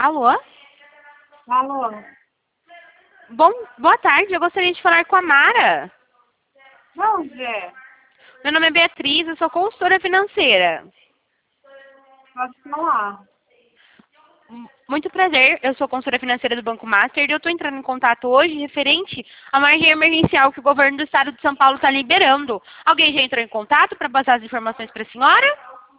Alô? Alô? Boa tarde, eu gostaria de falar com a Mara. Onde é? Meu nome é Beatriz, eu sou consultora financeira. Pode falar. Muito prazer, eu sou consultora financeira do Banco Master e eu estou entrando em contato hoje referente à margem emergencial que o governo do estado de São Paulo está liberando. Alguém já entrou em contato para passar as informações para a senhora?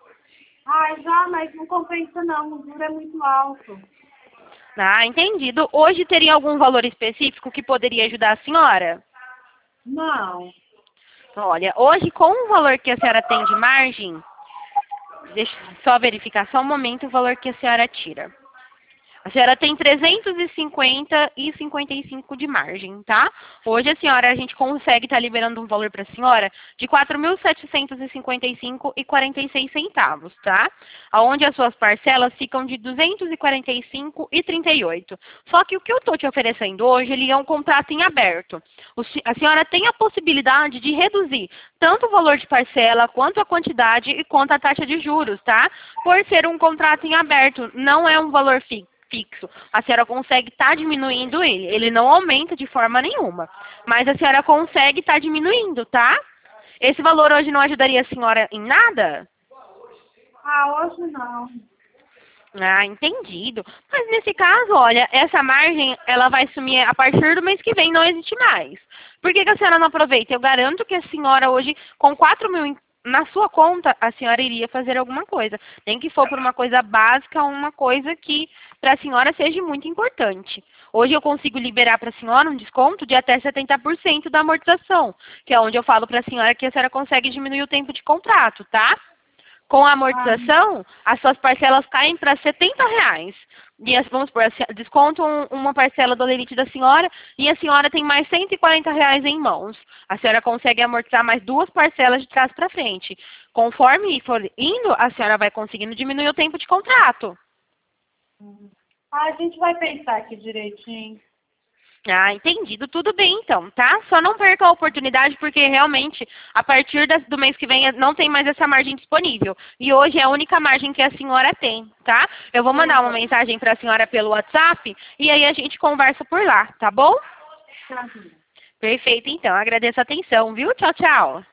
Já, mas não compensa não, o juro é muito alto. Ah, entendido. Hoje teria algum valor específico que poderia ajudar a senhora? Não. Olha, hoje com o valor que a senhora tem de margem, deixa eu só verificar só um momento o valor que a senhora tira. A senhora tem 350 e 55 de margem, tá? Hoje a gente consegue estar liberando um valor para a senhora de 4.755 e 46 centavos, tá? Aonde as suas parcelas ficam de 245 e 38. Só que o que eu estou te oferecendo hoje, ele é um contrato em aberto. A senhora tem a possibilidade de reduzir tanto o valor de parcela, quanto a quantidade e quanto a taxa de juros, tá? Por ser um contrato em aberto, não é um valor fixo. A senhora consegue estar diminuindo ele. Ele não aumenta de forma nenhuma. Mas a senhora consegue estar diminuindo, tá? Esse valor hoje não ajudaria a senhora em nada? Hoje não. Ah, entendido. Mas nesse caso, olha, essa margem, ela vai sumir a partir do mês que vem, não existe mais. Por que a senhora não aproveita? Eu garanto que a senhora hoje, com 4 mil na sua conta, a senhora iria fazer alguma coisa. Nem que for por uma coisa básica, uma coisa que para a senhora seja muito importante. Hoje eu consigo liberar para a senhora um desconto de até 70% da amortização, que é onde eu falo para a senhora que a senhora consegue diminuir o tempo de contrato, tá? Com a amortização, as suas parcelas caem para R$ 70. E vamos supor, desconto uma parcela do limite da senhora e a senhora tem mais R$ 140 em mãos. A senhora consegue amortizar mais 2 parcelas de trás para frente. Conforme for indo, a senhora vai conseguindo diminuir o tempo de contrato. A gente vai pensar aqui direitinho. Ah, entendido. Tudo bem, então, tá? Só não perca a oportunidade, porque realmente, a partir do mês que vem, não tem mais essa margem disponível. E hoje é a única margem que a senhora tem, tá? Eu vou mandar uma mensagem para a senhora pelo WhatsApp e aí a gente conversa por lá, tá bom? Tá. Perfeito, então. Agradeço a atenção, viu? Tchau, tchau.